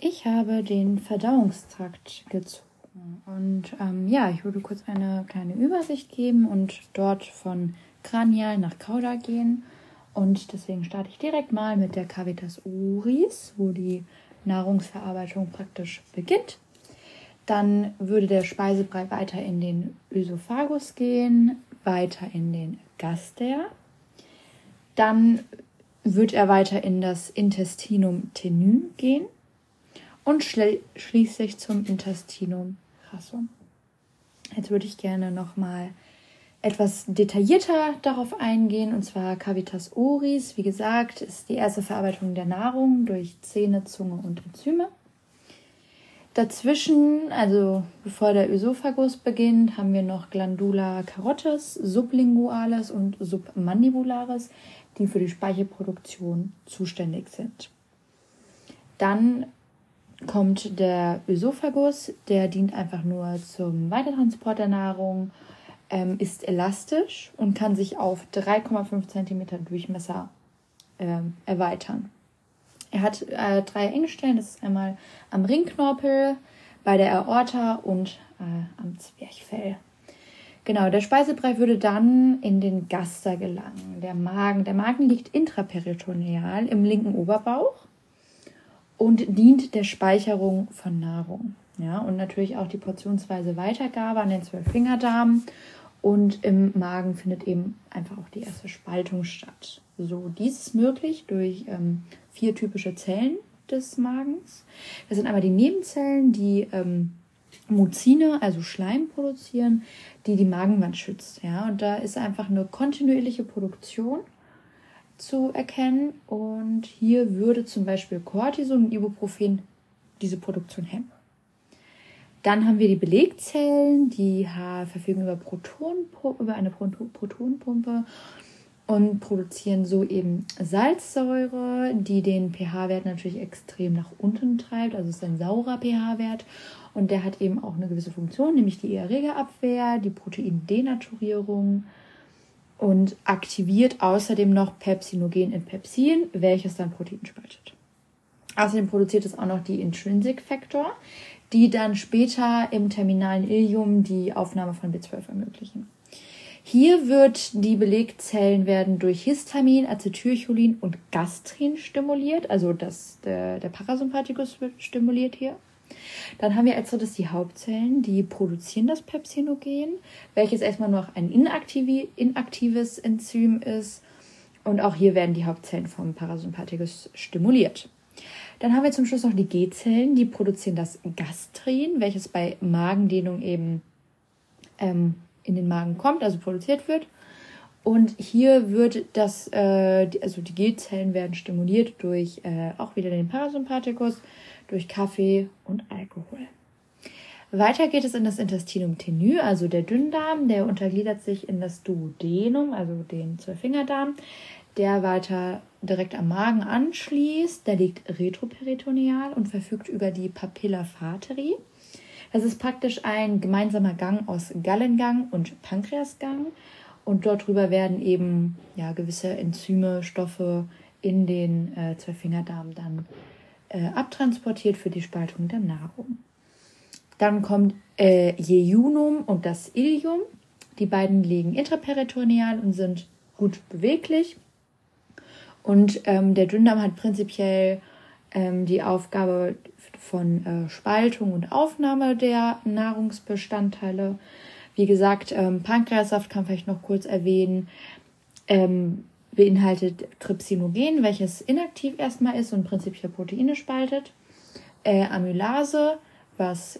Ich habe den Verdauungstrakt gezogen und ich würde kurz eine kleine Übersicht geben und dort von kranial nach Cauda gehen. Und deswegen starte ich direkt mal mit der Cavitas oris, wo die Nahrungsverarbeitung praktisch beginnt. Dann würde der Speisebrei weiter in den Ösophagus gehen, weiter in den Gaster. Dann wird er weiter in das Intestinum tenue gehen und schließlich zum Intestinum grassum. Jetzt würde ich gerne nochmal etwas detaillierter darauf eingehen, und zwar Cavitas oris. Wie gesagt, ist die erste Verarbeitung der Nahrung durch Zähne, Zunge und Enzyme. Dazwischen, also bevor der Ösophagus beginnt, haben wir noch Glandula carotis, sublingualis und submandibularis, die für die Speichelproduktion zuständig sind. Dann kommt der Ösophagus, der dient einfach nur zum Weitertransport der Nahrung, ist elastisch und kann sich auf 3,5 cm Durchmesser erweitern. Er hat 3 Engstellen, das ist einmal am Ringknorpel, bei der Aorta und am Zwerchfell. Genau, der Speisebrei würde dann in den Gaster gelangen. Der Magen liegt intraperitoneal im linken Oberbauch und dient der Speicherung von Nahrung. Ja, und natürlich auch die portionsweise Weitergabe an den 12-Fingerdarm. Und im Magen findet eben einfach auch die erste Spaltung statt. So, dies ist möglich durch 4 typische Zellen des Magens. Das sind einmal die Nebenzellen, die Mucine, also Schleim, produzieren, die Magenwand schützt. Ja? Und da ist einfach eine kontinuierliche Produktion zu erkennen. Und hier würde zum Beispiel Cortison und Ibuprofen diese Produktion hemmen. Dann haben wir die Belegzellen, die verfügen über eine Protonpumpe und produzieren so eben Salzsäure, die den pH-Wert natürlich extrem nach unten treibt. Also es ist ein saurer pH-Wert und der hat eben auch eine gewisse Funktion, nämlich die Erregerabwehr, die Proteindenaturierung und aktiviert außerdem noch Pepsinogen in Pepsin, welches dann Protein spaltet. Außerdem produziert es auch noch die Intrinsic Factor, die dann später im terminalen Ileum die Aufnahme von B12 ermöglichen. Hier die Belegzellen werden durch Histamin, Acetylcholin und Gastrin stimuliert, also der Parasympathikus wird stimuliert hier. Dann haben wir als drittes die Hauptzellen, die produzieren das Pepsinogen, welches erstmal nur ein inaktives Enzym ist. Und auch hier werden die Hauptzellen vom Parasympathikus stimuliert. Dann haben wir zum Schluss noch die G-Zellen, die produzieren das Gastrin, welches bei Magendehnung eben in den Magen kommt, also produziert wird. Und hier wird die G-Zellen werden stimuliert durch auch wieder den Parasympathikus, durch Kaffee und Alkohol. Weiter geht es in das Intestinum tenue, also der Dünndarm, der untergliedert sich in das Duodenum, also den 12-Fingerdarm, der weiter direkt am Magen anschließt. Der liegt retroperitoneal und verfügt über die Papilla fateri. Das ist praktisch ein gemeinsamer Gang aus Gallengang und Pankreasgang. Und dort drüber werden eben gewisse Enzyme, Stoffe in den 12-Fingerdarm dann abtransportiert für die Spaltung der Nahrung. Dann kommt Jejunum und das Ileum. Die beiden liegen intraperitoneal und sind gut beweglich. Und der Dünndarm hat prinzipiell die Aufgabe von Spaltung und Aufnahme der Nahrungsbestandteile. Wie gesagt, Pankreassaft kann vielleicht noch kurz erwähnen, beinhaltet Trypsinogen, welches inaktiv erstmal ist und prinzipiell Proteine spaltet. Amylase, was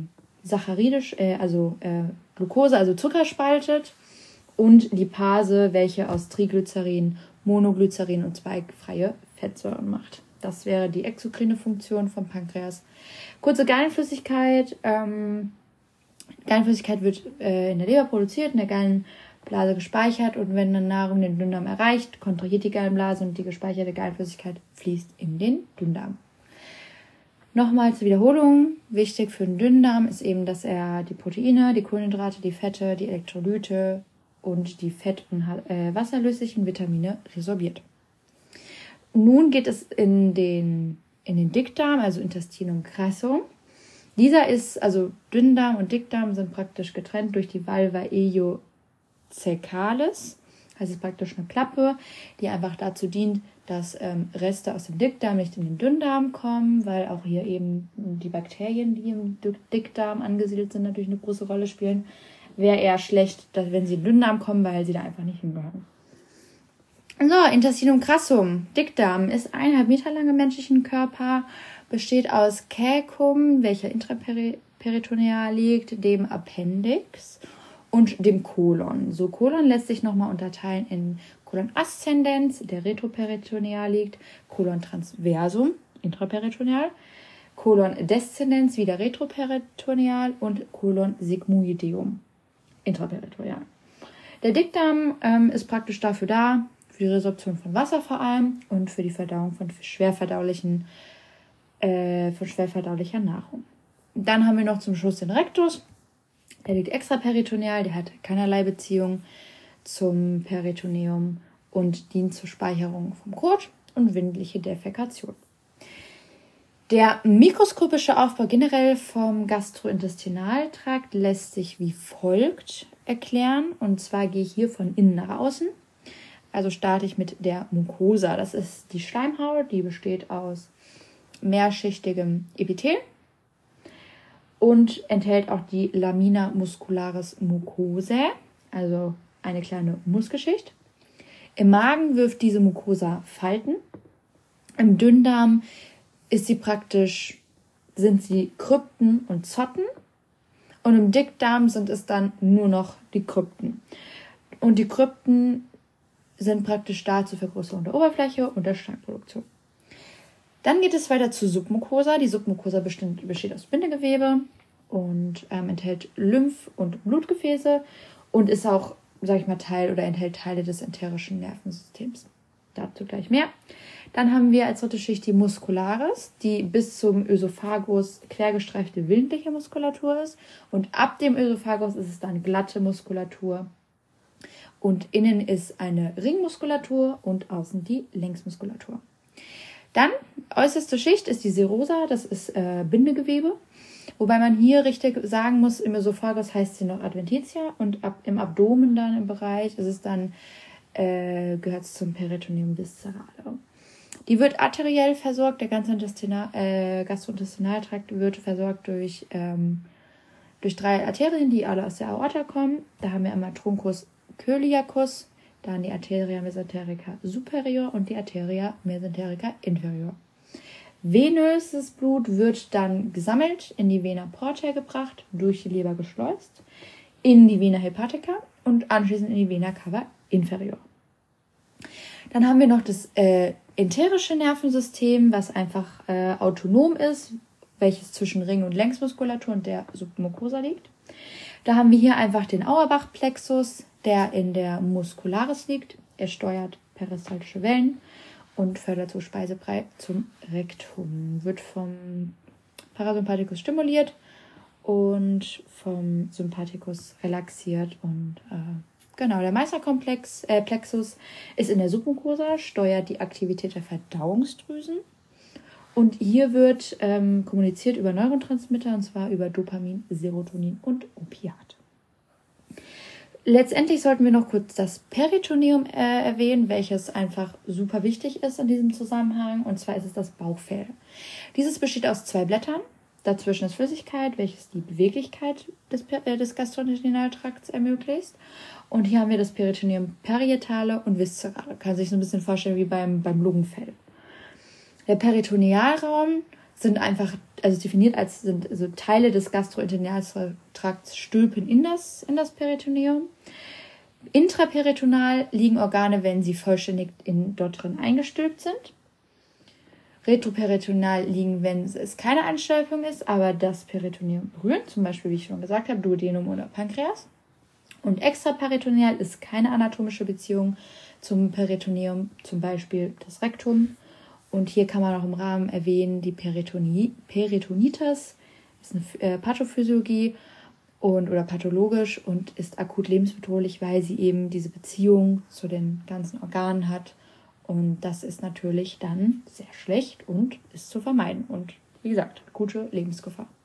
Glucose, also Zucker spaltet. Und Lipase, welche aus Triglycerin, Monoglycerin und zweigfreie Fettsäuren macht. Das wäre die exokrine Funktion vom Pankreas. Kurze Gallenflüssigkeit. Gallenflüssigkeit wird in der Leber produziert, in der Gallenblase gespeichert und wenn dann Nahrung den Dünndarm erreicht, kontrahiert die Gallenblase und die gespeicherte Gallenflüssigkeit fließt in den Dünndarm. Nochmal zur Wiederholung. Wichtig für den Dünndarm ist eben, dass er die Proteine, die Kohlenhydrate, die Fette, die Elektrolyte und die fett- und wasserlöslichen Vitamine resorbiert. Nun geht es in den in den Dickdarm, also Intestinum crassum. Dieser ist, also Dünndarm und Dickdarm sind praktisch getrennt durch die Valva ileocecalis. Das ist praktisch eine Klappe, die einfach dazu dient, dass Reste aus dem Dickdarm nicht in den Dünndarm kommen, weil auch hier eben die Bakterien, die im Dickdarm angesiedelt sind, natürlich eine große Rolle spielen. Wäre eher schlecht, dass, wenn sie in den Dünndarm kommen, weil sie da einfach nicht hingehören. So, Intestinum crassum, Dickdarm, ist 1,5 Meter lang im menschlichen Körper, besteht aus Caecum, welcher intraperitoneal liegt, dem Appendix und dem Kolon. So, Kolon lässt sich nochmal unterteilen in Kolon ascendens, der retroperitoneal liegt, Kolon transversum, intraperitoneal, Kolon descendens, wieder retroperitoneal und Kolon sigmoideum, intraperitoneal. Der Dickdarm ist praktisch dafür da, für die Resorption von Wasser vor allem und für die Verdauung von schwerverdaulicher Nahrung. Dann haben wir noch zum Schluss den Rectus. Der liegt extraperitoneal, der hat keinerlei Beziehung zum Peritoneum und dient zur Speicherung vom Kot und windliche Defekation. Der mikroskopische Aufbau generell vom Gastrointestinaltrakt lässt sich wie folgt erklären. Und zwar gehe ich hier von innen nach außen. Also starte ich mit der Mucosa. Das ist die Schleimhaut, die besteht aus mehrschichtigem Epithel und enthält auch die Lamina muscularis mucosae, also eine kleine Muskelschicht. Im Magen wirft diese Mucosa Falten. Im Dünndarm sind sie Krypten und Zotten. Und im Dickdarm sind es dann nur noch die Krypten. Und die Krypten sind praktisch da zur Vergrößerung der Oberfläche und der Schleimproduktion. Dann geht es weiter zur Submucosa. Die Submucosa besteht aus Bindegewebe und enthält Lymph- und Blutgefäße und ist auch, enthält Teile des enterischen Nervensystems. Dazu gleich mehr. Dann haben wir als dritte Schicht die Muscularis, die bis zum Ösophagus quergestreifte willentliche Muskulatur ist. Und ab dem Ösophagus ist es dann glatte Muskulatur. Und innen ist eine Ringmuskulatur und außen die Längsmuskulatur. Dann, äußerste Schicht ist die Serosa, das ist Bindegewebe. Wobei man hier richtig sagen muss, im Ösophagus heißt sie noch Adventitia und im Abdomen dann im Bereich ist es dann, gehört es zum Peritoneum viscerale. Die wird arteriell versorgt, der ganze Gastrointestinaltrakt wird versorgt durch 3 Arterien, die alle aus der Aorta kommen. Da haben wir einmal Truncus coeliacus, dann die Arteria mesenterica superior und die Arteria mesenterica inferior. Venöses Blut wird dann gesammelt, in die Vena porta gebracht, durch die Leber geschleust, in die Vena hepatica und anschließend in die Vena cava inferior. Dann haben wir noch das enterische Nervensystem, was einfach autonom ist, welches zwischen Ring- und Längsmuskulatur und der Submucosa liegt. Da haben wir hier einfach den Auerbach-Plexus, der in der Muscularis liegt. Er steuert peristaltische Wellen und fördert so Speisebrei zum Rektum. Wird vom Parasympathikus stimuliert und vom Sympathikus relaxiert. Und der Meissner-Plexus ist in der Submucosa, steuert die Aktivität der Verdauungsdrüsen. Und hier wird kommuniziert über Neurotransmitter, und zwar über Dopamin, Serotonin und Opiat. Letztendlich sollten wir noch kurz das Peritoneum erwähnen, welches einfach super wichtig ist in diesem Zusammenhang. Und zwar ist es das Bauchfell. Dieses besteht aus 2 Blättern. Dazwischen ist Flüssigkeit, welches die Beweglichkeit des Gastrointestinaltrakts ermöglicht. Und hier haben wir das Peritoneum parietale und viszerale. Kann sich so ein bisschen vorstellen wie beim Lungenfell. Der Peritonealraum sind Teile des Gastrointestinaltrakts stülpen in das Peritoneum. Intraperitoneal liegen Organe, wenn sie vollständig dort drin eingestülpt sind. Retroperitoneal liegen, wenn es keine Anstülpung ist, aber das Peritoneum berühren, zum Beispiel, wie ich schon gesagt habe, Duodenum oder Pankreas. Und extraperitoneal ist keine anatomische Beziehung zum Peritoneum, zum Beispiel das Rektum. Und hier kann man auch im Rahmen erwähnen, die Peritonitis ist eine Pathophysiologie oder pathologisch und ist akut lebensbedrohlich, weil sie eben diese Beziehung zu den ganzen Organen hat Und das ist natürlich dann sehr schlecht und ist zu vermeiden. Und wie gesagt, gute Lebensgefahr.